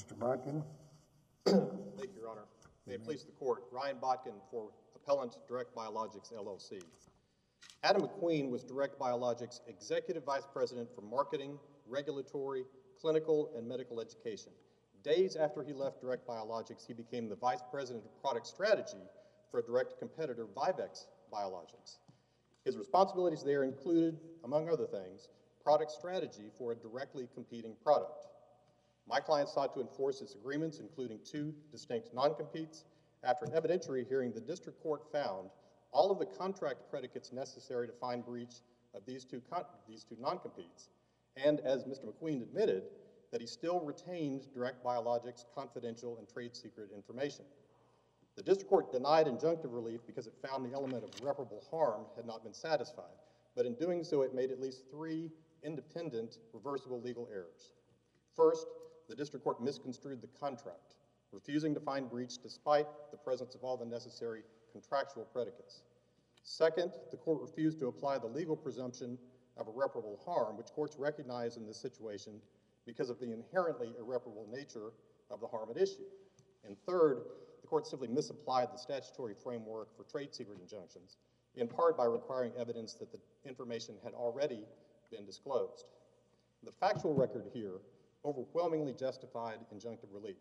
Mr. Botkin. Thank you, Your Honor. May it please the Court, Ryan Botkin for Appellant Direct Biologics, LLC. Adam McQueen was Direct Biologics Executive Vice President for Marketing, Regulatory, Clinical, and Medical Education. Days after he left Direct Biologics, he became the Vice President of Product Strategy for a direct competitor, Vivex Biologics. His responsibilities there included, among other things, product strategy for a directly competing product. My client sought to enforce its agreements, including 2 distinct non-competes. After an evidentiary hearing, the district court found all of the contract predicates necessary to find breach of these two non-competes, and as Mr. McQueen admitted, that he still retained Direct Biologics' confidential and trade secret information. The district court denied injunctive relief because it found the element of irreparable harm had not been satisfied, but in doing so, it made at least 3 independent reversible legal errors. First, the district court misconstrued the contract, refusing to find breach despite the presence of all the necessary contractual predicates. Second, the court refused to apply the legal presumption of irreparable harm, which courts recognize in this situation because of the inherently irreparable nature of the harm at issue. And third, the court simply misapplied the statutory framework for trade secret injunctions, in part by requiring evidence that the information had already been disclosed. The factual record here overwhelmingly justified injunctive relief.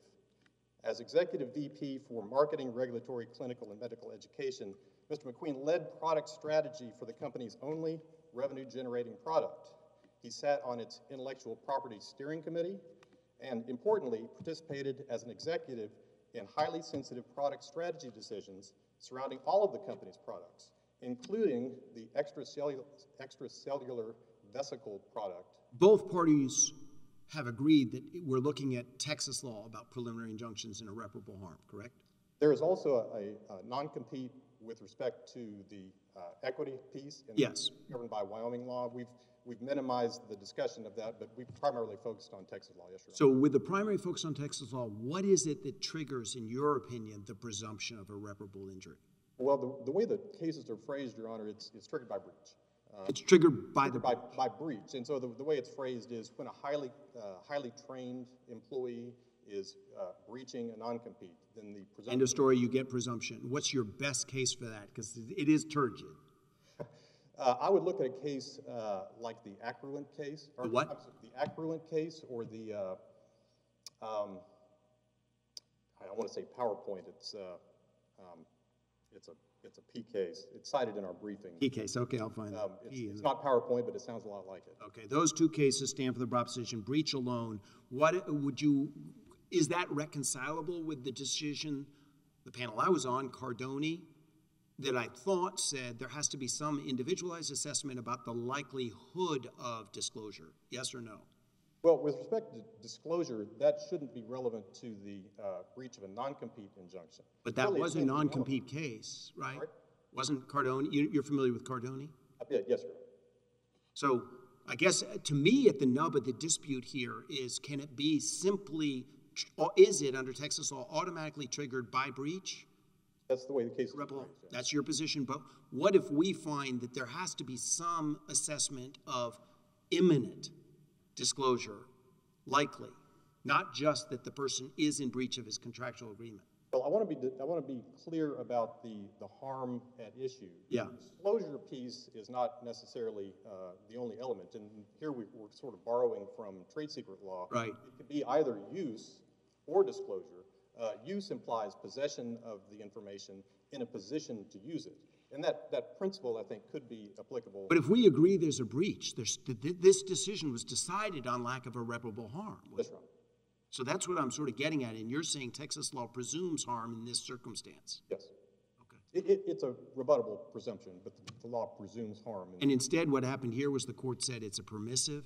As Executive VP for Marketing, Regulatory, Clinical, and Medical Education, Mr. McQueen led product strategy for the company's only revenue-generating product. He sat on its Intellectual Property Steering Committee and, importantly, participated as an executive in highly sensitive product strategy decisions surrounding all of the company's products, including the extracellular vesicle product. Both parties have agreed that we're looking at Texas law about preliminary injunctions and irreparable harm, correct? There is also a non-compete with respect to the equity piece. Yes. Governed by Wyoming law. We've minimized the discussion of that, but we've primarily focused on Texas law, yes, Your Honor. So with the primary focus on Texas law, what is it that triggers, in your opinion, the presumption of irreparable injury? Well, the way the cases are phrased, Your Honor, it's triggered by breach. It's triggered by by breach. And so the way it's phrased is when a highly trained employee is breaching a non-compete, then the presumption... End of story, you get presumption. What's your best case for that? Because it is turgid. I would look at a case like the Accruent case. The what? The Accruent case, or the, I want to say PowerPoint. It's a P case. It's cited in our briefing. P case, okay, I'll find that. It's not PowerPoint, but it sounds a lot like it. Okay, those 2 cases stand for the proposition, breach alone. What would you, is that reconcilable with the decision, the panel I was on, Cardone, that I thought said there has to be some individualized assessment about the likelihood of disclosure, yes or no? Well, with respect to disclosure, that shouldn't be relevant to the breach of a non-compete injunction. But that was a non-compete case, right? Sorry? Wasn't Cardone, you're familiar with Cardone? Yes, sir. So I guess to me at the nub of the dispute here is, can it be simply, or is it under Texas law automatically triggered by breach? That's the way the case is phrased. That's your position, but what if we find that there has to be some assessment of imminent disclosure, likely, not just that the person is in breach of his contractual agreement? Well, I want to be clear about the harm at issue. Yeah. The disclosure piece is not necessarily the only element, and here we're sort of borrowing from trade secret law. Right. It could be either use or disclosure. Use implies possession of the information in a position to use it. And that principle, I think, could be applicable. But if we agree there's a breach, this decision was decided on lack of irreparable harm. That's right. So that's what I'm sort of getting at, and you're saying Texas law presumes harm in this circumstance. Yes. Okay. It's a rebuttable presumption, but the law presumes harm. And instead what happened here was the court said it's a permissive?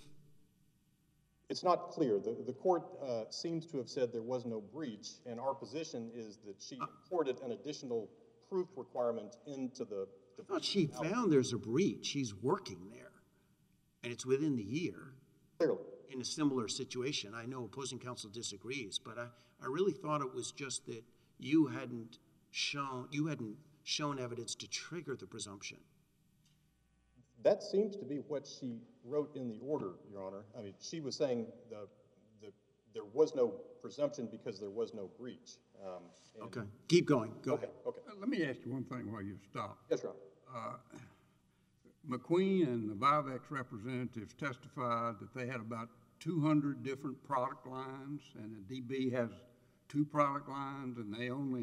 It's not clear. The court seems to have said there was no breach, and our position is that she imported an additional proof requirement into the... I thought she found there's a breach. She's working there, and it's within the year. Clearly. In a similar situation. I know opposing counsel disagrees, but I really thought it was just that you hadn't shown evidence to trigger the presumption. That seems to be what she wrote in the order, Your Honor. I mean, she was saying there was no presumption because there was no breach. Okay, keep going, go ahead. Okay. Let me ask you one thing while you stop. Yes, Your Honor. McQueen and the Vivex representatives testified that they had about 200 different product lines, and the DB has 2 product lines, and they only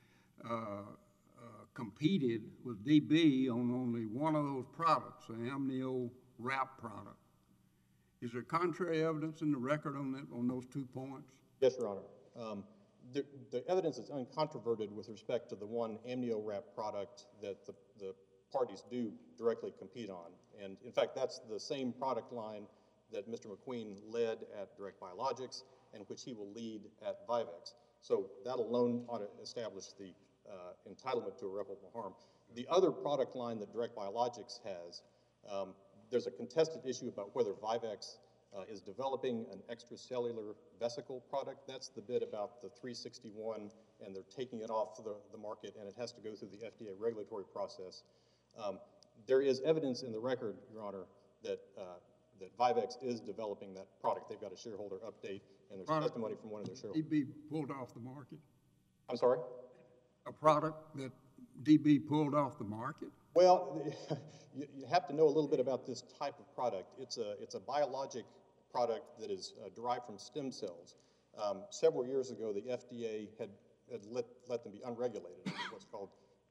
competed with DB on only one of those products, the Amnio wrap product. Is there contrary evidence in the record on that, on those 2 points? Yes, Your Honor. The evidence is uncontroverted with respect to the one Amnio wrap product that the parties do directly compete on. And in fact, that's the same product line that Mr. McQueen led at Direct Biologics and which he will lead at Vivex. So that alone ought to establish the entitlement to irreparable harm. The other product line that Direct Biologics has, there's a contested issue about whether Vivex is developing an extracellular vesicle product. That's the bit about the 361, and they're taking it off the market, and it has to go through the FDA regulatory process. There is evidence in the record, Your Honor, that that Vivex is developing that product. They've got a shareholder update, and there's testimony from one of their shareholders. DB pulled off the market? I'm sorry? A product that DB pulled off the market? Well, you have to know a little bit about this type of product. It's a biologic product that is derived from stem cells. Several years ago, the FDA had let them be unregulated, what's called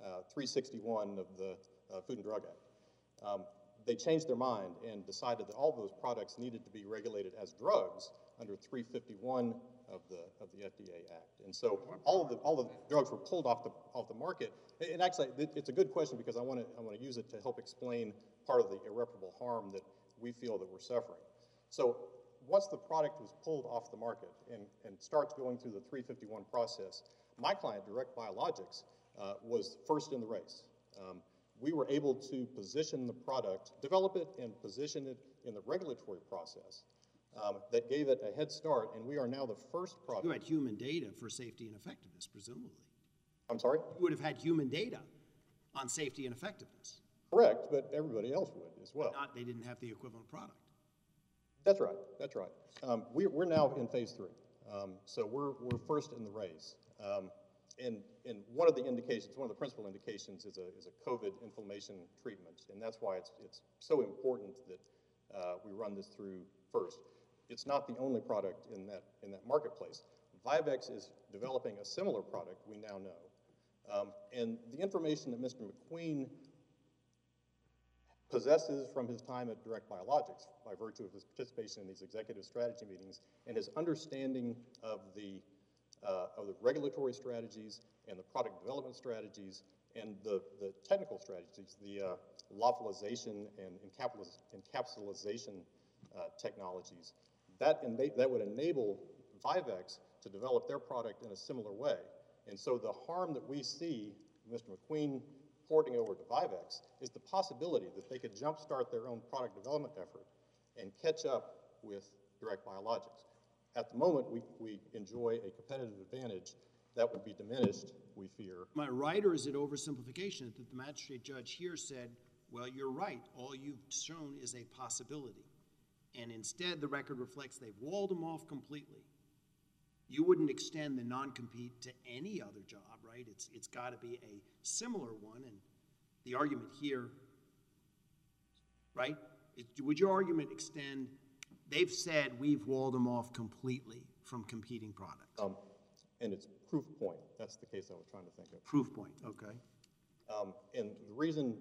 361 of the Food and Drug Act. They changed their mind and decided that all of those products needed to be regulated as drugs under 351 of the FDA Act. And so all of the drugs were pulled off the market. And actually, it's a good question because I want to use it to help explain part of the irreparable harm that we feel that we're suffering. So once the product was pulled off the market and starts going through the 351 process, my client, Direct Biologics, was first in the race. We were able to position the product, develop it, and position it in the regulatory process that gave it a head start, and we are now the first product. You had human data for safety and effectiveness, presumably. I'm sorry? You would have had human data on safety and effectiveness. Correct, but everybody else would as well. Not, they didn't have the equivalent product. That's right, that's right. We're now in phase 3, so we're first in the race. And one of the indications, one of the principal indications is a COVID inflammation treatment, and that's why it's so important that we run this through first. It's not the only product in that marketplace. Vivex is developing a similar product, we now know. And the information that Mr. McQueen possesses from his time at Direct Biologics by virtue of his participation in these executive strategy meetings and his understanding of the regulatory strategies and the product development strategies and the technical strategies, the lyophilization and encapsulation technologies, that would enable Vivex to develop their product in a similar way. And so the harm that we see Mr. McQueen porting over to Vivex is the possibility that they could jumpstart their own product development effort and catch up with Direct Biologics. At the moment, we enjoy a competitive advantage that would be diminished, we fear. Am I right, or is it oversimplification that the magistrate judge here said, well, you're right, all you've shown is a possibility, and instead the record reflects they've walled them off completely? You wouldn't extend the non-compete to any other job, right? It's got to be a similar one, and the argument here, right? Would your argument extend, they've said we've walled them off completely from competing products? And it's proof point. That's the case I was trying to think of. Proof point, okay. And the reason,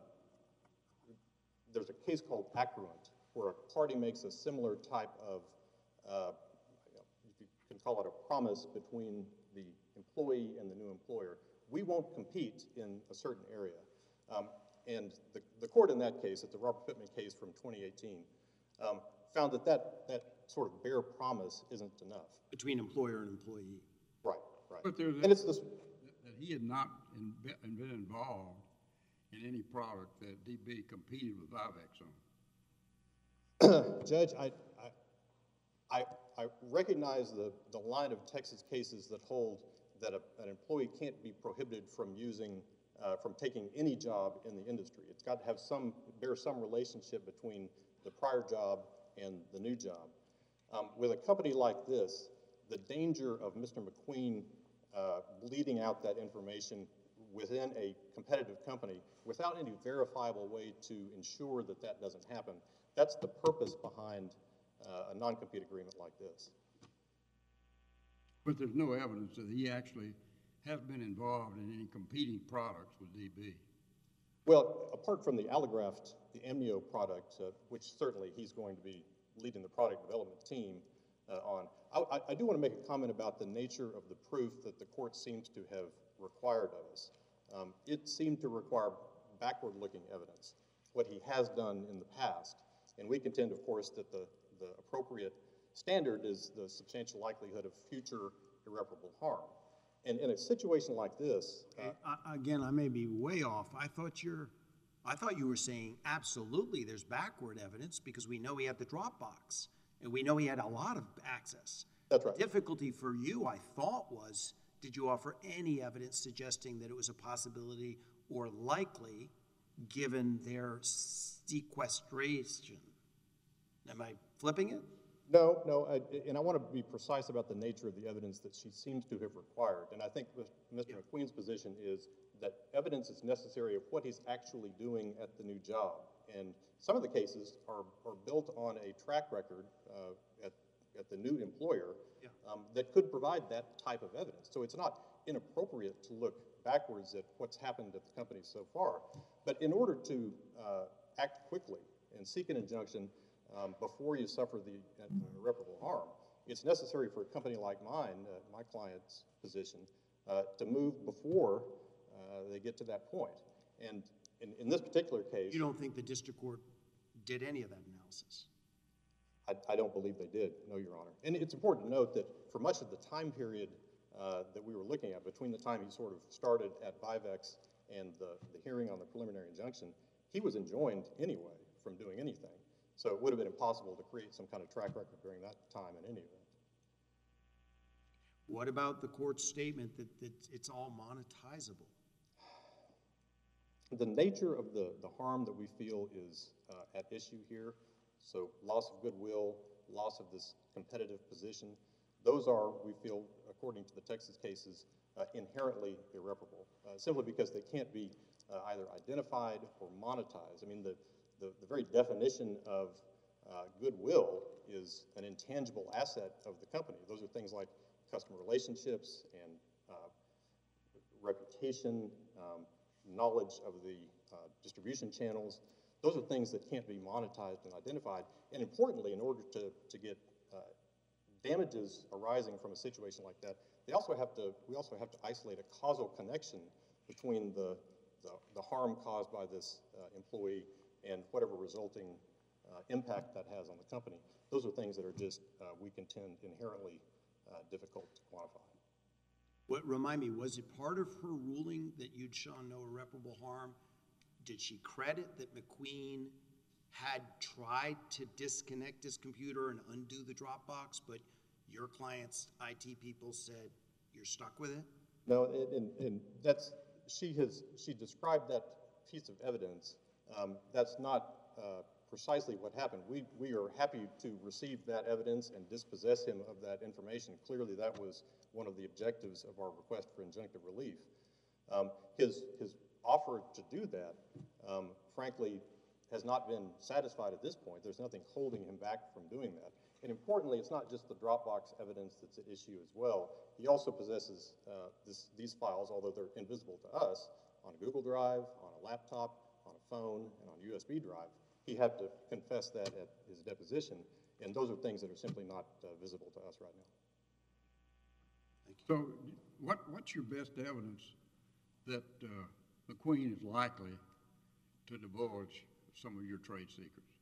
there's a case called accruent, where a party makes a similar type of, you can call it a promise between the employee and the new employer. We won't compete in a certain area. And the court in that case, it's the Robert Pittman case from 2018, found that sort of bare promise isn't enough. Between employer and employee. Right, right. But there's and it's this, that he had not been involved in any product that DB competed with Vivex on. Judge, I recognize the line of Texas cases that hold that an employee can't be prohibited from from taking any job in the industry. It's got to have bear some relationship between the prior job and the new job. With a company like this, the danger of Mr. McQueen bleeding out that information within a competitive company without any verifiable way to ensure that that doesn't happen, that's the purpose behind a non-compete agreement like this. But there's no evidence that he actually has been involved in any competing products with DB. Well, apart from the allograft, the amnio product, which certainly he's going to be leading the product development team on, I do want to make a comment about the nature of the proof that the court seems to have required of us. It seemed to require backward-looking evidence, what he has done in the past, and we contend, of course, that the appropriate standard is the substantial likelihood of future irreparable harm. And in a situation like this, Again, I may be way off. I thought you were saying absolutely there's backward evidence because we know he had the Dropbox and we know he had a lot of access. that's right. The difficulty for you, I thought, was did you offer any evidence suggesting that it was a possibility or likely given their sequestration? Am I flipping it? No, and I want to be precise about the nature of the evidence that she seems to have required. And I think Mr. McQueen's position is that evidence is necessary of what he's actually doing at the new job. And some of the cases are built on a track record at the new employer that could provide that type of evidence. So it's not inappropriate to look backwards at what's happened at the company so far. But in order to act quickly and seek an injunction before you suffer the irreparable harm, it's necessary for a company like mine, my client's position, to move before they get to that point. And in this particular case— You don't think the district court did any of that analysis? I don't believe they did, no, Your Honor. And it's important to note that for much of the time period that we were looking at, between the time he sort of started at Vivex and the hearing on the preliminary injunction, he was enjoined anyway from doing anything. So it would have been impossible to create some kind of track record during that time in any event. What about the court's statement that it's all monetizable? The nature of the harm that we feel is at issue here, so loss of goodwill, loss of this competitive position, those are, we feel, according to the Texas cases, inherently irreparable, simply because they can't be either identified or monetized. I mean, the very definition of goodwill is an intangible asset of the company. Those are things like customer relationships and reputation, knowledge of the distribution channels. Those are things that can't be monetized and identified. And importantly, in order to get damages arising from a situation like that, we also have to isolate a causal connection between the harm caused by this employee and whatever resulting impact that has on the company. Those are things that are just, we contend, inherently difficult to quantify. Remind me, was it part of her ruling that you'd shown no irreparable harm? Did she credit that McQueen had tried to disconnect his computer and undo the Dropbox, but your client's IT people said you're stuck with it? No, and that's, she described that piece of evidence. That's not precisely what happened. We are happy to receive that evidence and dispossess him of that information. Clearly, that was one of the objectives of our request for injunctive relief. His offer to do that, frankly, has not been satisfied at this point. There's nothing holding him back from doing that. And importantly, it's not just the Dropbox evidence that's at issue as well. He also possesses these files, although they're invisible to us, on a Google Drive, on a laptop, on a phone, and on a USB drive. He had to confess that at his deposition, and those are things that are simply not visible to us right now. So what's your best evidence that McQueen is likely to divulge some of your trade secrets?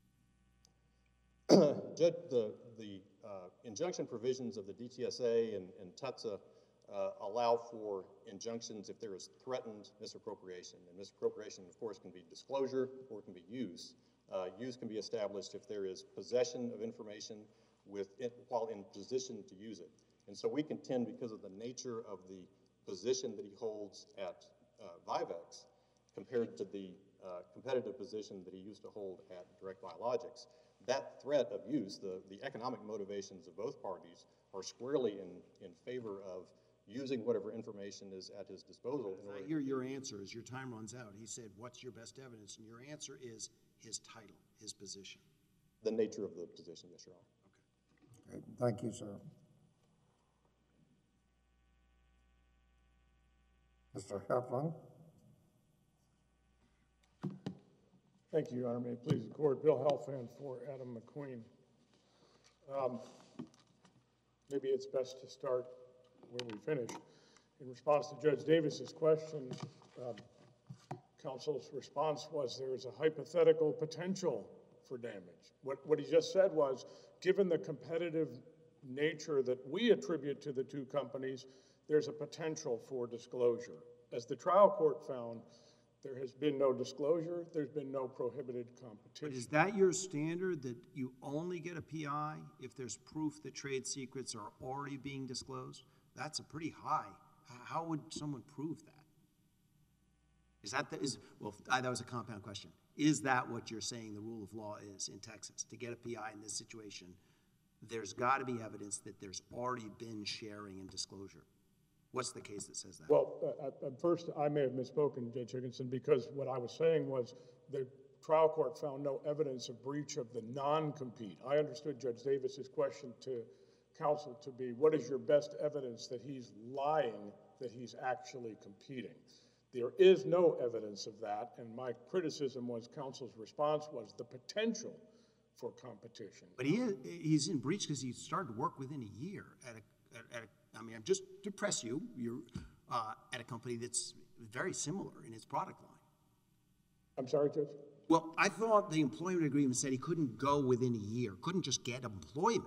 Judge, the injunction provisions of the DTSA and TUTSA allow for injunctions if there is threatened misappropriation. And misappropriation, of course, can be disclosure or it can be use. Use can be established if there is possession of information while in position to use it. And so we contend, because of the nature of the position that he holds at Vivex compared to the competitive position that he used to hold at Direct Biologics, that threat of use, the economic motivations of both parties are squarely in favor of using whatever information is at his disposal. I hear your answer as your time runs out. He said, what's your best evidence? And your answer is his title, his position. The nature of the position, yes, Your Honor. Okay, thank you, sir. Mr. Heflin? Thank you, Your Honor. May it please the court. Bill Helfand for Adam McQueen. Maybe it's best to start where we finished. In response to Judge Davis's question, counsel's response was there is a hypothetical potential for damage. What he just said was, given the competitive nature that we attribute to the two companies, there's a potential for disclosure. As the trial court found, there has been no disclosure, there's been no prohibited competition. But is that your standard, that you only get a PI if there's proof that trade secrets are already being disclosed? That's a pretty high. How would someone prove that? Is that that was a compound question. Is that what you're saying the rule of law is in Texas? To get a PI in this situation, there's got to be evidence that there's already been sharing and disclosure. What's the case that says that? Well, at first, I may have misspoken, Judge Higginson, because what I was saying was the trial court found no evidence of breach of the non-compete. I understood Judge Davis's question to counsel to be, what is your best evidence that he's lying, that he's actually competing? There is no evidence of that, and my criticism was counsel's response was the potential for competition. But he's in breach because he started work within a year I'm just to press you, you're at a company that's very similar in its product line. I'm sorry, Judge? Well, I thought the employment agreement said he couldn't go within a year, couldn't just get employment.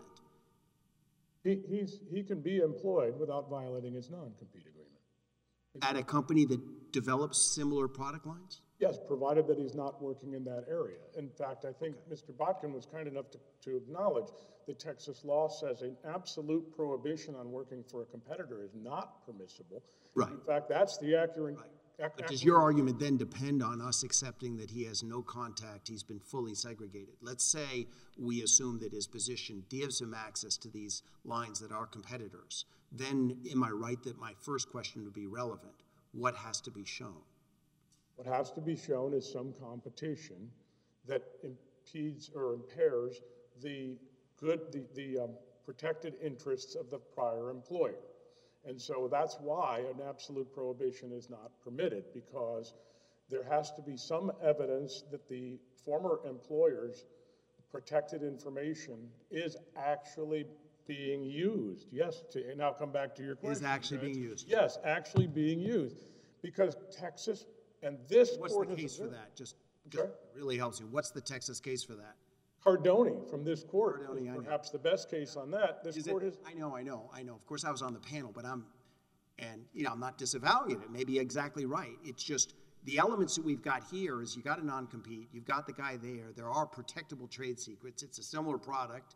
He can be employed without violating his non-compete agreement. At a company that develops similar product lines? Yes, provided that he's not working in that area. In fact, I think Mr. Botkin was kind enough to acknowledge that Texas law says an absolute prohibition on working for a competitor is not permissible. Right. In fact, that's the accurate. But does your argument then depend on us accepting that he has no contact, he's been fully segregated? Let's say we assume that his position gives him access to these lines that are competitors. Then am I right that my first question would be relevant? What has to be shown? What has to be shown is some competition that impedes or impairs the protected interests of the prior employer. And so that's why an absolute prohibition is not permitted, because there has to be some evidence that the former employer's protected information is actually being used. Yes, and I'll come back to your question. Is actually being used. Yes, actually being used. Because Texas and this What's court the has case for observed, that? Just really helps you. What's the Texas case for that? Cardoni from this court Cardoni, is I know. perhaps the best case on that. This court has. I know. Of course, I was on the panel, but I'm not disavowing it. It may be exactly right. It's just the elements that we've got here is you got a non-compete, you've got the guy there, there are protectable trade secrets, it's a similar product.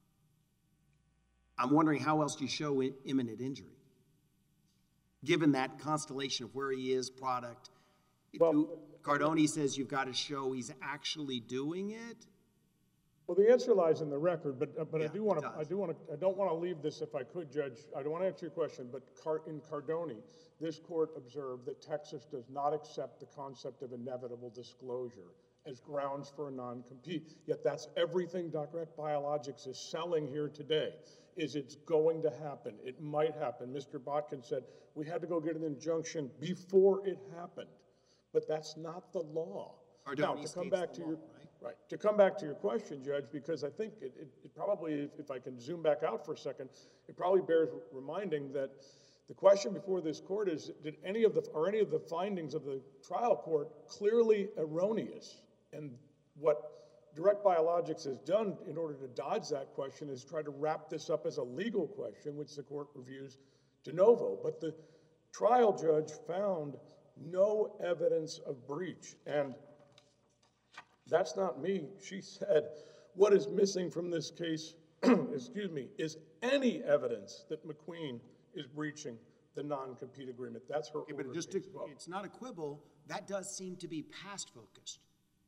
I'm wondering how else do you show imminent injury? Given that constellation of where he is, product, Cardoni says you've got to show he's actually doing it. Well, the answer lies in the record, but Yeah, I don't want to leave this if I could, Judge. I don't want to answer your question, but in Cardoni, this court observed that Texas does not accept the concept of inevitable disclosure as grounds for a non-compete. Yet that's everything Direct Biologics is selling here today, is it's going to happen. It might happen. Mr. Botkin said we had to go get an injunction before it happened, but that's not the law. Now, to come back to your right, to come back to your question, Judge, because I think it probably, if I can zoom back out for a second, it probably bears reminding that the question before this court is, any of the findings of the trial court clearly erroneous? And what Direct Biologics has done in order to dodge that question is try to wrap this up as a legal question, which the court reviews de novo. But the trial judge found no evidence of breach. And that's not me. She said, what is missing from this case, excuse me, is any evidence that McQueen is breaching the non-compete agreement. That's her order. But it's not a quibble. That does seem to be past focused.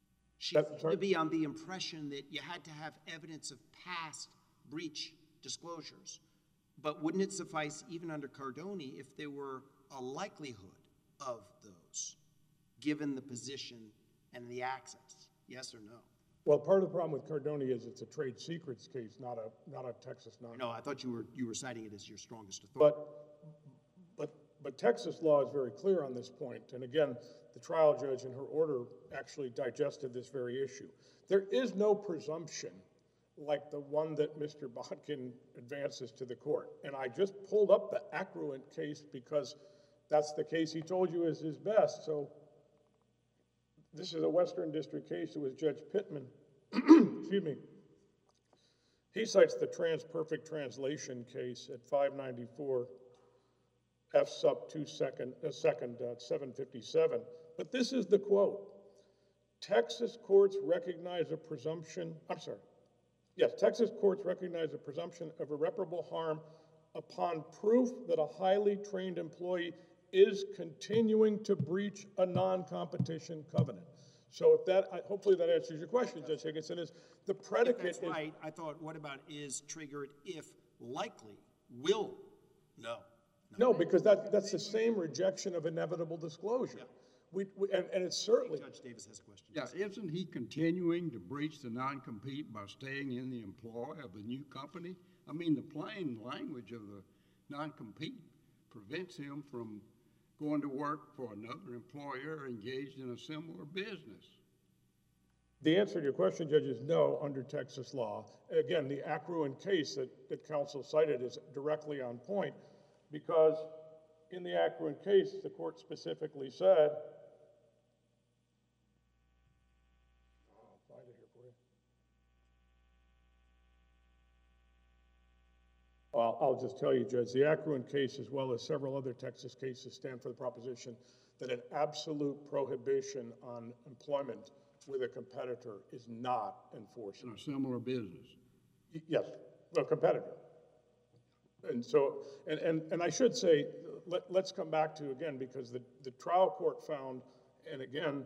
She That's seemed right. to be on the impression that you had to have evidence of past breach disclosures. But wouldn't it suffice, even under Cardoni, if there were a likelihood of those, given the position and the access? Yes or no? Well, part of the problem with Cardoni is it's a trade secrets case, not a Texas non. No, I thought you were citing it as your strongest authority. But Texas law is very clear on this point. And again, the trial judge in her order actually digested this very issue. There is no presumption like the one that Mr. Botkin advances to the court. And I just pulled up the Accruent case because that's the case he told you is his best. So this is a Western District case. It was Judge Pittman. Excuse me. He cites the Perfect Translation case at 594 F sub 757. But this is the quote. Texas courts recognize a presumption, Texas courts recognize a presumption of irreparable harm upon proof that a highly trained employee is continuing to breach a non-competition covenant. So if that, hopefully that answers your question, Judge Higginson, is the predicate If that's right, I thought, what about is triggered if likely, will, no. No, because that's the same rejection of inevitable disclosure. And it's certainly. Judge Davis has a question. Yeah, isn't he continuing to breach the non-compete by staying in the employ of the new company? I mean, the plain language of the non-compete prevents him from going to work for another employer engaged in a similar business. The answer to your question, Judge, is no under Texas law. Again, the Accruent case that counsel cited is directly on point because in the Accruent case, the court specifically said, I'll find it here for you. Well, I'll just tell you, Judge, the Accruent case, as well as several other Texas cases, stand for the proposition that an absolute prohibition on employment with a competitor is not enforceable. In a similar business. Yes, a competitor. And so, and I should say, let's come back to, again, because the trial court found, and again,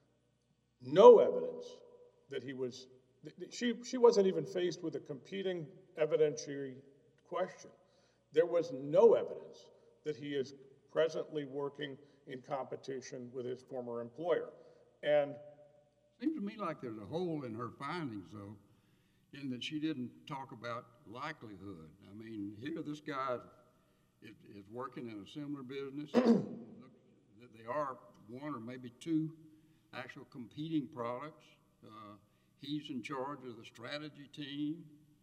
no evidence that he was, she wasn't even faced with a competing evidentiary question. There was no evidence that he is presently working in competition with his former employer. And seems to me like there's a hole in her findings, though, in that she didn't talk about likelihood. I mean, here this guy is working in a similar business. They are one or maybe two actual competing products. He's in charge of the strategy team.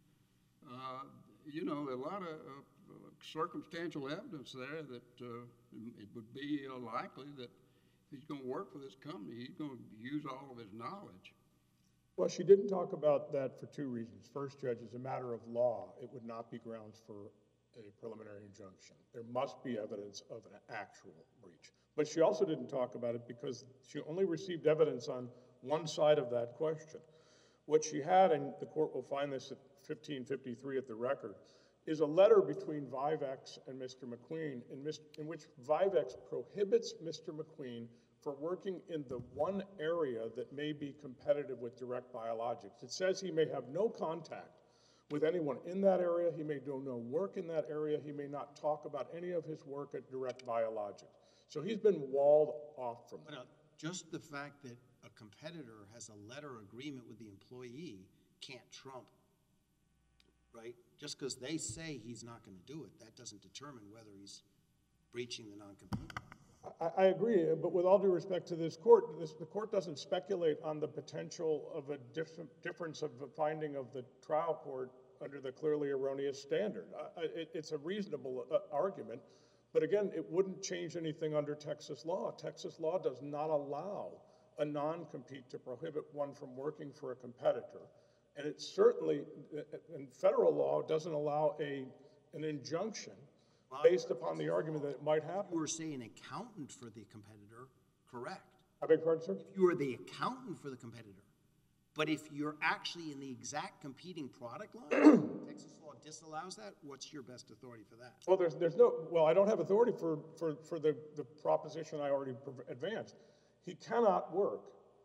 You know, a lot of circumstantial evidence there that it would be likely that if he's going to work for this company, he's going to use all of his knowledge. well, she didn't talk about that for two reasons. First, Judge, as a matter of law, it would not be grounds for a preliminary injunction. There must be evidence of an actual breach. But she also didn't talk about it because she only received evidence on one side of that question. What she had, and the court will find this at 1553 at the record, is a letter between Vivex and Mr. McQueen in which Vivex prohibits Mr. McQueen for working in the one area that may be competitive with Direct Biologics. It says he may have no contact with anyone in that area, he may do no work in that area, he may not talk about any of his work at Direct Biologics. So he's been walled off from that. Just the fact that a competitor has a letter agreement with the employee can't trump, right? Just because they say he's not going to do it, that doesn't determine whether he's breaching the non-compete. I agree, but with all due respect to this court, the court doesn't speculate on the potential of a difference of the finding of the trial court under the clearly erroneous standard. It's a reasonable argument, but again, it wouldn't change anything under Texas law. Texas law does not allow a non-compete to prohibit one from working for a competitor. And it certainly, in federal law, doesn't allow an injunction based upon the argument that it might happen. If you were, say, an accountant for the competitor, correct. I beg your pardon, sir? If you were the accountant for the competitor, but if you're actually in the exact competing product line, Texas law disallows that, what's your best authority for that? Well, there's no, well, I don't have authority for the proposition I already advanced. He cannot work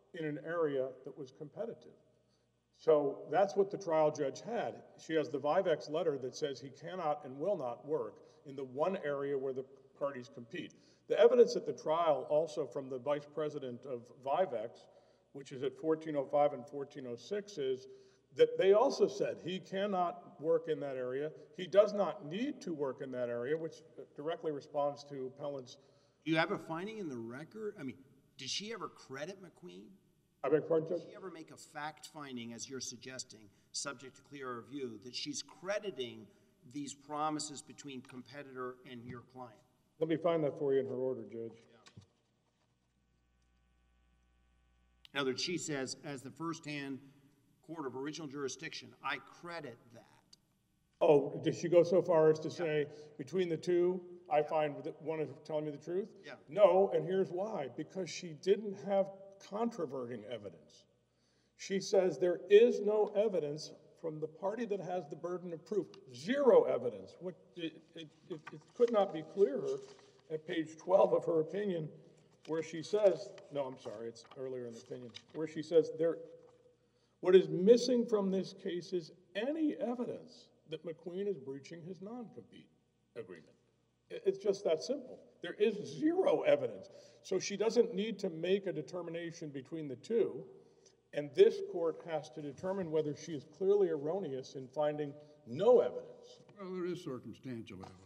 in an area that was competitive. So that's what the trial judge had. She has the Vivex letter that says he cannot and will not work in the one area where the parties compete. The evidence at the trial also from the vice president of Vivex, which is at 1405 and 1406, is that they also said he cannot work in that area. He does not need to work in that area, which directly responds to appellant's. Do you have a finding in the record? I mean, did she ever credit McQueen? I beg your pardon, Judge? Did she ever make a fact finding, as you're suggesting, subject to clear review, that she's crediting these promises between competitor and your client? Let me find that for you in her order, Judge. In other words, she says, as the first-hand court of original jurisdiction, I credit that. Oh, did she go so far as to say, between the two, I find that one is telling me the truth? Yeah. No, and here's why. Because she didn't have controverting evidence. She says there is no evidence from the party that has the burden of proof. Zero evidence. It could not be clearer at page 12 of her opinion, where she says, no, I'm sorry, it's earlier in the opinion, where she says what is missing from this case is any evidence that McQueen is breaching his non-compete agreement. It's just that simple. There is zero evidence. So she doesn't need to make a determination between the two, and this court has to determine whether she is clearly erroneous in finding no evidence. Well, there is circumstantial evidence.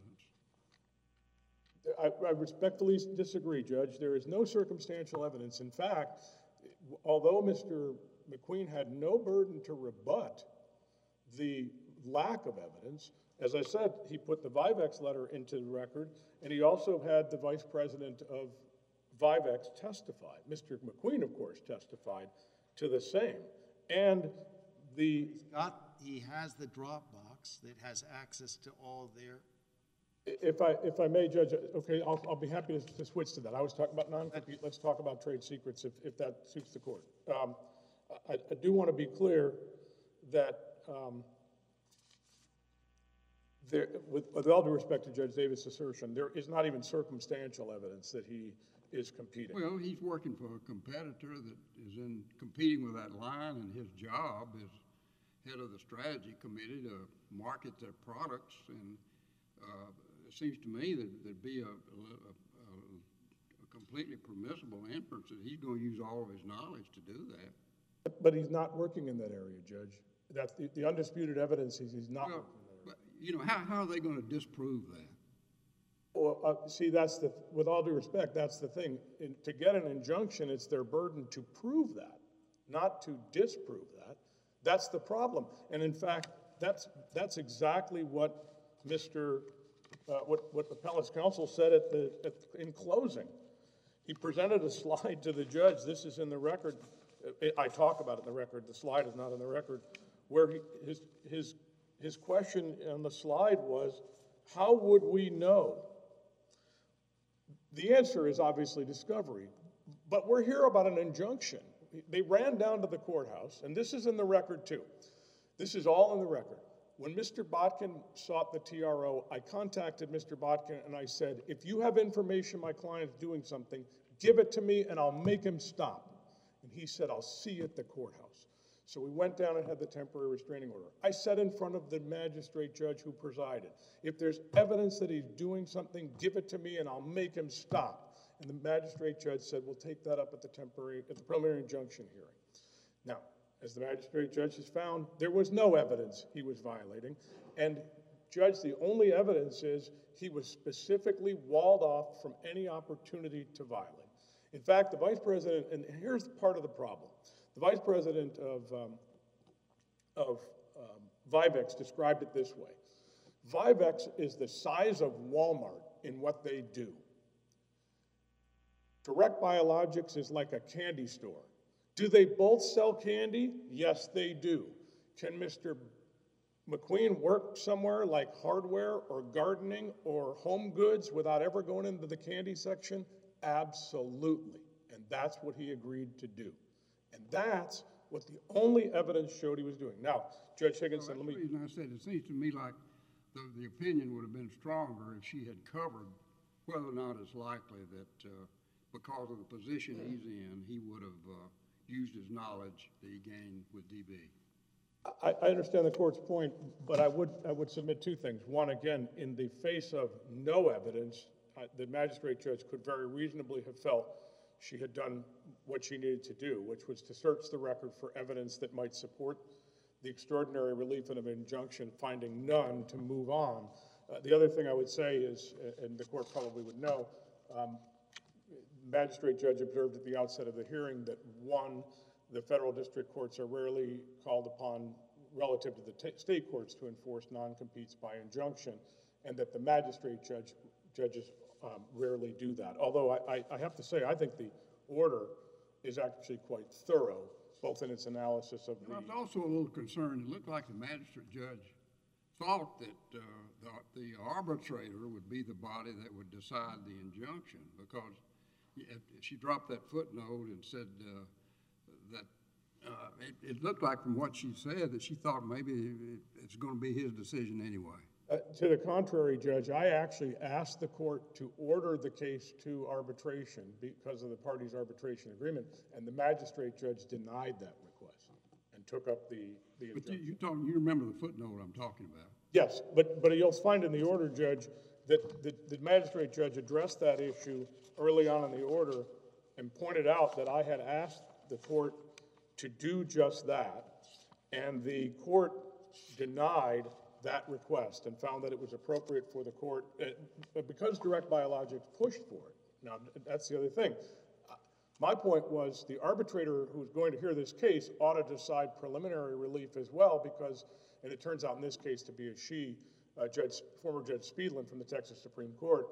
I respectfully disagree, Judge. There is no circumstantial evidence. In fact, although Mr. McQueen had no burden to rebut the lack of evidence, as I said, he put the Vivex letter into the record, and he also had the vice president of Vivex testify. Mr. McQueen, of course, testified to the same. And he has the Dropbox that has access to all their. If I may, Judge, okay, I'll be happy to switch to that. I was talking about non-compete. Let's talk about trade secrets if that suits the court. I do want to be clear that with all due respect to Judge Davis' assertion, there is not even circumstantial evidence that he is competing. Well, he's working for a competitor that is competing with that line, and his job is head of the strategy committee to market their products. And it seems to me that there'd be a completely permissible inference that he's going to use all of his knowledge to do that. But he's not working in that area, Judge. That's the undisputed evidence is he's not working in that area. But, you know, how are they going to disprove that? Well, see, with all due respect, that's the thing. To get an injunction, it's their burden to prove that, not to disprove that. That's the problem. And in fact, that's exactly what what Appellate's counsel said in closing. He presented a slide to the judge. This is in the record. I talk about it in the record. The slide is not in the record. Where his question on the slide was, how would we know? The answer is obviously discovery. But we're here about an injunction. They ran down to the courthouse, and this is in the record too. This is all in the record. When Mr. Botkin sought the TRO, I contacted Mr. Botkin and I said, if you have information my client is doing something, give it to me and I'll make him stop. And he said, I'll see you at the courthouse. So we went down and had the temporary restraining order. I said in front of the magistrate judge who presided, if there's evidence that he's doing something, give it to me and I'll make him stop. And the magistrate judge said, we'll take that up at the preliminary injunction hearing. Now, as the magistrate judge has found, there was no evidence he was violating. And Judge, the only evidence is he was specifically walled off from any opportunity to violate. In fact, the vice president, and here's part of the problem. The vice president of Vivex described it this way. Vivex is the size of Walmart in what they do. Direct Biologics is like a candy store. Do they both sell candy? Yes, they do. Can Mr. McQueen work somewhere like hardware or gardening or home goods without ever going into the candy section? Absolutely. And that's what he agreed to do. And that's what the only evidence showed he was doing. Now, Judge Higginson, let me... That's the reason I said it seems to me like the opinion would have been stronger if she had covered whether or not it's likely that because of the position he's in, he would have used his knowledge that he gained with DB. I understand the court's point, but I would submit two things. One, again, in the face of no evidence, the magistrate judge could very reasonably have felt she had done what she needed to do, which was to search the record for evidence that might support the extraordinary relief of an injunction, finding none to move on. The other thing I would say is, and the court probably would know, magistrate judge observed at the outset of the hearing that, one, the federal district courts are rarely called upon relative to the state courts to enforce non-competes by injunction, and that the magistrate judges rarely do that. Although I have to say, I think the order is actually quite thorough, both in its analysis of I was also a little concerned. It looked like the magistrate judge thought that the arbitrator would be the body that would decide the injunction, because she dropped that footnote and said that it looked like from what she said that she thought maybe it's going to be his decision anyway. To the contrary, Judge, I actually asked the court to order the case to arbitration because of the parties' arbitration agreement, and the magistrate judge denied that request and took up the injunction. But you remember the footnote I'm talking about? Yes, but you'll find in the order, Judge, that the magistrate judge addressed that issue early on in the order and pointed out that I had asked the court to do just that, and the court denied that request and found that it was appropriate for the court, because Direct Biologics pushed for it. Now, that's the other thing. My point was the arbitrator who's going to hear this case ought to decide preliminary relief as well, because, and it turns out in this case to be a she, former Judge Speedland from the Texas Supreme Court.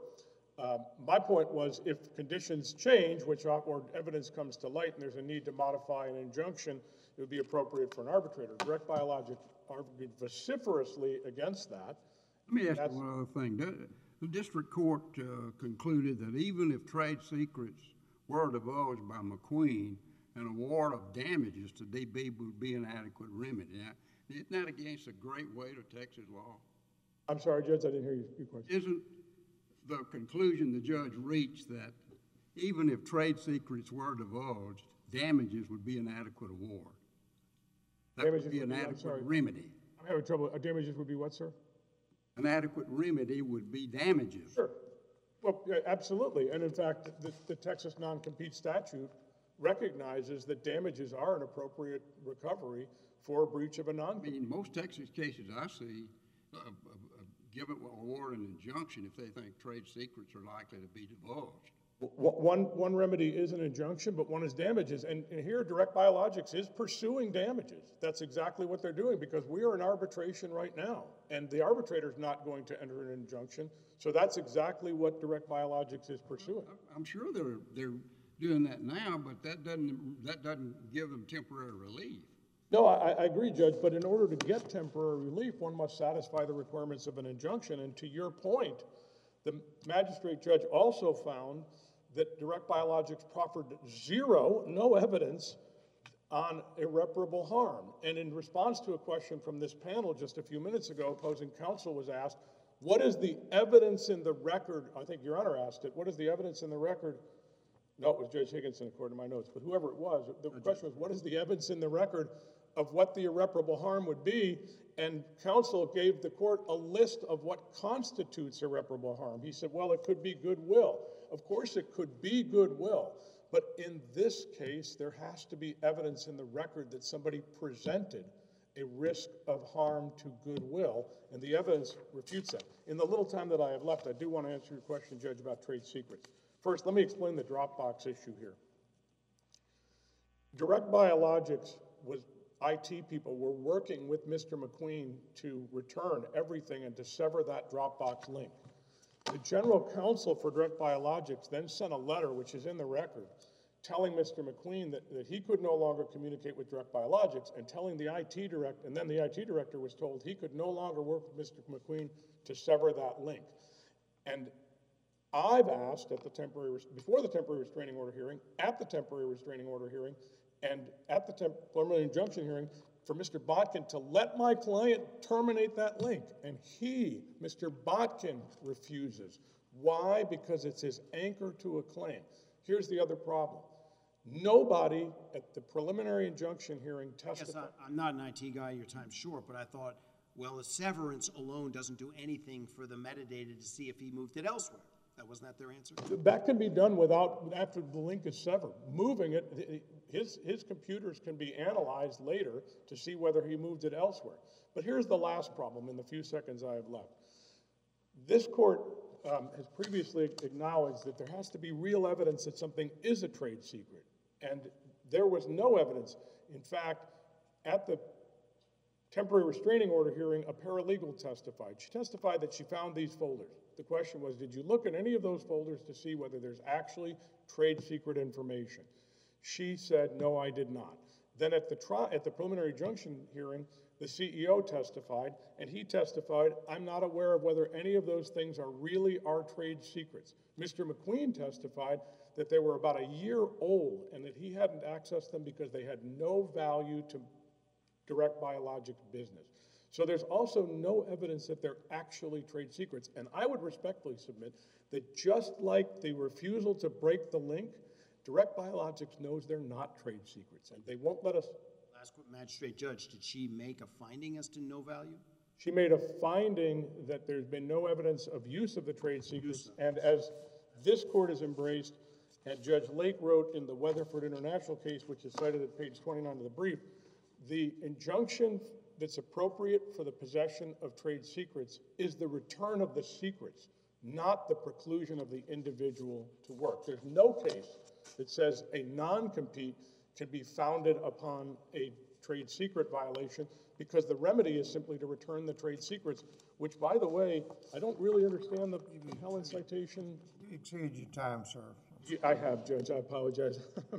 My point was, if conditions change, or evidence comes to light and there's a need to modify an injunction, it would be appropriate for an arbitrator. Direct Biologics argued vociferously against that. Let me ask you one other thing. The district court concluded that even if trade secrets were divulged by McQueen, an award of damages to DB would be an adequate remedy. Now, isn't that against a great weight of Texas law? I'm sorry, Judge, I didn't hear your question. Isn't the conclusion the judge reached that even if trade secrets were divulged, damages would be an adequate award? That would be an adequate remedy. I'm having trouble. Damages would be what, sir? An adequate remedy would be damages. Sure. Well, absolutely. And in fact, the Texas non-compete statute recognizes that damages are an appropriate recovery for a breach of a non-compete. I mean, most Texas cases I see give it award an injunction if they think trade secrets are likely to be divulged. One remedy is an injunction, but one is damages. And here, Direct Biologics is pursuing damages. That's exactly what they're doing, because we are in arbitration right now, and the arbitrator's not going to enter an injunction. So that's exactly what Direct Biologics is pursuing. I'm sure they're doing that now, but that doesn't give them temporary relief. No, I agree, Judge, but in order to get temporary relief, one must satisfy the requirements of an injunction. And to your point, the magistrate judge also found that Direct Biologics proffered no evidence on irreparable harm. And in response to a question from this panel just a few minutes ago, opposing counsel was asked, what is the evidence in the record? I think Your Honor asked it. What is the evidence in the record? No, it was Judge Higginson, according to my notes, but whoever it was, the question was, what is the evidence in the record of what the irreparable harm would be? And counsel gave the court a list of what constitutes irreparable harm. He said, well, it could be goodwill. Of course it could be goodwill, but in this case, there has to be evidence in the record that somebody presented a risk of harm to goodwill, and the evidence refutes that. In the little time that I have left, I do want to answer your question, Judge, about trade secrets. First, let me explain the Dropbox issue here. Direct Biologics IT people were working with Mr. McQueen to return everything and to sever that Dropbox link. The general counsel for Direct Biologics then sent a letter, which is in the record, telling Mr. McQueen that he could no longer communicate with Direct Biologics, and telling the IT director, and then the IT director was told he could no longer work with Mr. McQueen to sever that link. And I've asked at before the temporary restraining order hearing, at the temporary restraining order hearing, and at the preliminary injunction hearing, for Mr. Botkin to let my client terminate that link. And he, Mr. Botkin, refuses. Why? Because it's his anchor to a claim. Here's the other problem. Nobody at the preliminary injunction hearing Yes, testified. I'm not an IT guy, your time's short, but I thought, well, the severance alone doesn't do anything for the metadata to see if he moved it elsewhere. Wasn't that their answer? That can be done without, after the link is severed. Moving it, his computers can be analyzed later to see whether he moved it elsewhere. But here's the last problem in the few seconds I have left. This court has previously acknowledged that there has to be real evidence that something is a trade secret. And there was no evidence. In fact, at the temporary restraining order hearing, a paralegal testified. She testified that she found these folders. The question was, did you look at any of those folders to see whether there's actually trade secret information? She said, no, I did not. Then at the preliminary injunction hearing, the CEO testified, and he testified, I'm not aware of whether any of those things are really our trade secrets. Mr. McQueen testified that they were about a year old and that he hadn't accessed them because they had no value to Direct Biologics business. So there's also no evidence that they're actually trade secrets. And I would respectfully submit that just like the refusal to break the link, Direct Biologics knows they're not trade secrets, and they won't let us. Last magistrate judge, did she make a finding as to no value? She made a finding that there's been no evidence of use of the trade secrets, and as this court has embraced, and Judge Lake wrote in the Weatherford International case, which is cited at page 29 of the brief, the injunction that's appropriate for the possession of trade secrets is the return of the secrets, not the preclusion of the individual to work. There's no case that says a non-compete can be founded upon a trade secret violation because the remedy is simply to return the trade secrets, which, by the way, I don't really understand the Helen citation. You exceeded your time, sir. I have, Judge. I apologize.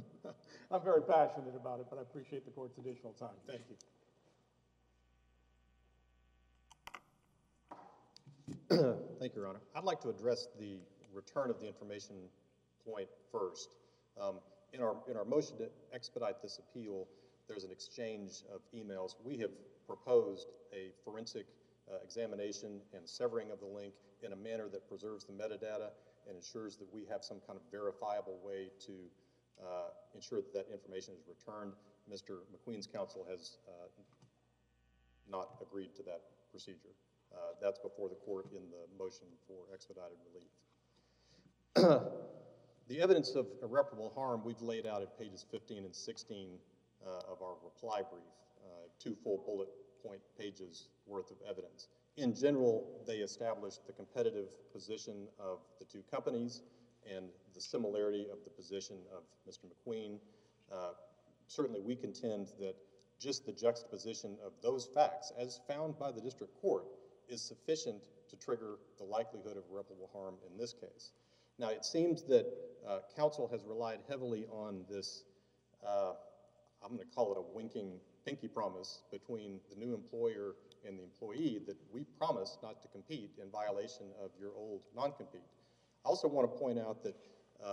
I'm very passionate about it, but I appreciate the court's additional time. Thank you. Thank you, Your Honor. I'd like to address the return of the information point first. In our motion to expedite this appeal, there's an exchange of emails. We have proposed a forensic examination and severing of the link in a manner that preserves the metadata and ensures that we have some kind of verifiable way to ensure that that information is returned. Mr. McQueen's counsel has not agreed to that procedure. That's before the court in the motion for expedited relief. The evidence of irreparable harm we've laid out at pages 15 and 16 of our reply brief, 2 full bullet point pages worth of evidence. In general, they established the competitive position of the two companies and the similarity of the position of Mr. McQueen. Certainly we contend that just the juxtaposition of those facts, as found by the district court, is sufficient to trigger the likelihood of irreparable harm in this case. Now, it seems that counsel has relied heavily on this, I'm going to call it a winking pinky promise between the new employer and the employee that we promise not to compete in violation of your old non-compete. I also want to point out that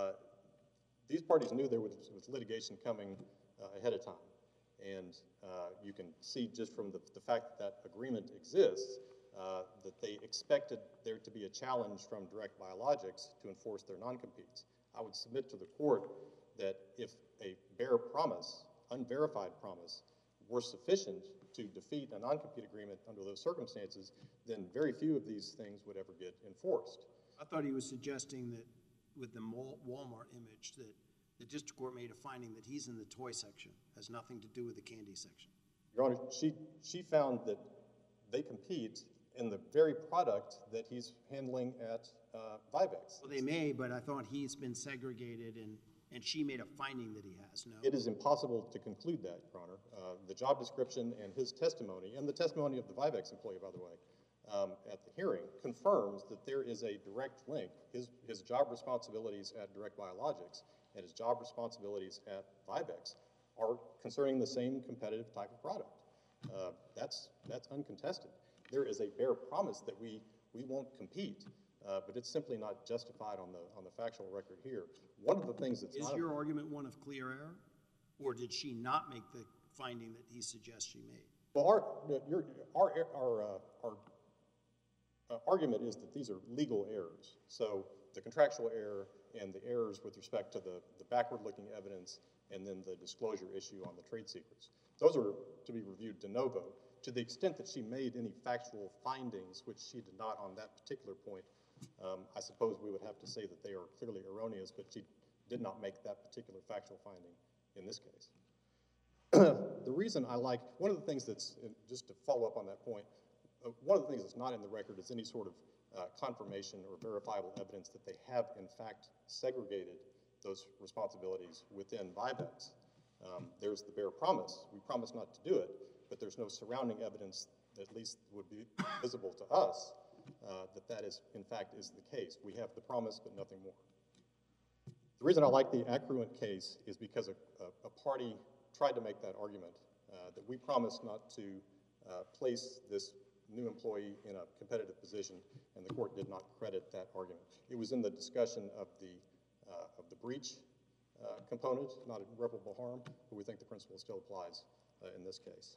these parties knew there was litigation coming ahead of time. And you can see just from the fact that that agreement exists that they expected there to be a challenge from Direct Biologics to enforce their non-competes. I would submit to the court that if a bare promise, unverified promise, were sufficient to defeat a non-compete agreement under those circumstances, then very few of these things would ever get enforced. I thought he was suggesting that with the Walmart image that the district court made a finding that he's in the toy section, has nothing to do with the candy section. Your Honor, she found that they compete in the very product that he's handling at Vivex. Well, they may, but I thought he's been segregated, and she made a finding that he has. No. It is impossible to conclude that, Your Honor. The job description and his testimony, and the testimony of the Vivex employee, by the way, at the hearing, confirms that there is a direct link. His job responsibilities at Direct Biologics and his job responsibilities at Vivex are concerning the same competitive type of product. That's uncontested. There is a bare promise that we won't compete, but it's simply not justified on the factual record here. One of the things that's Is your argument one of clear error, or did she not make the finding that he suggests she made? Well, our argument is that these are legal errors. So the contractual error and the errors with respect to the backward-looking evidence and then the disclosure issue on the trade secrets. Those are to be reviewed de novo. To the extent that she made any factual findings, which she did not on that particular point, I suppose we would have to say that they are clearly erroneous, but she did not make that particular factual finding in this case. The reason I like, one of the things that's, just to follow up on that point, one of the things that's not in the record is any sort of confirmation or verifiable evidence that they have in fact segregated those responsibilities within Vibex. There's the bare promise. We promise not to do it, but there's no surrounding evidence that at least would be visible to us that that is, in fact, is the case. We have the promise, but nothing more. The reason I like the Accruent case is because a party tried to make that argument that we promised not to place this new employee in a competitive position, and the court did not credit that argument. It was in the discussion of the breach component, not irreparable harm, but we think the principle still applies in this case.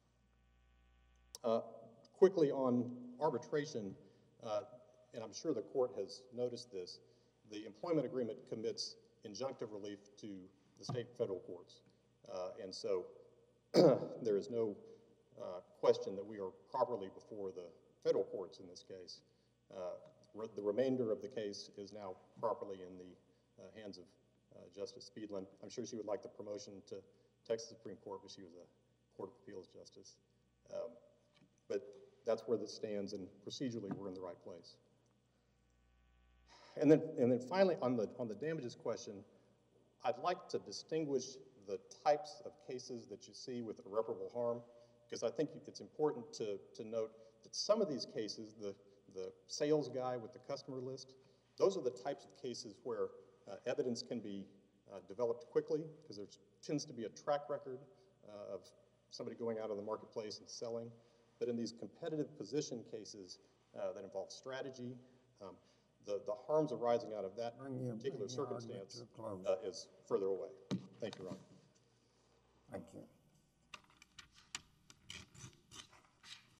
Quickly on arbitration, and I'm sure the court has noticed this, the employment agreement commits injunctive relief to the state and federal courts. And so there is no question that we are properly before the federal courts in this case. The remainder of the case is now properly in the hands of Justice Speedland. I'm sure she would like the promotion to Texas Supreme Court, but she was a Court of Appeals justice. But that's where this stands, and procedurally we're in the right place. And then finally, on the damages question, I'd like to distinguish the types of cases that you see with irreparable harm, because I think it's important to note that some of these cases, the sales guy with the customer list, those are the types of cases where evidence can be developed quickly, because there tends to be a track record of somebody going out of the marketplace and selling. But in these competitive position cases that involve strategy, the harms arising out of that particular circumstance is further away. Thank you, Ron. Thank you.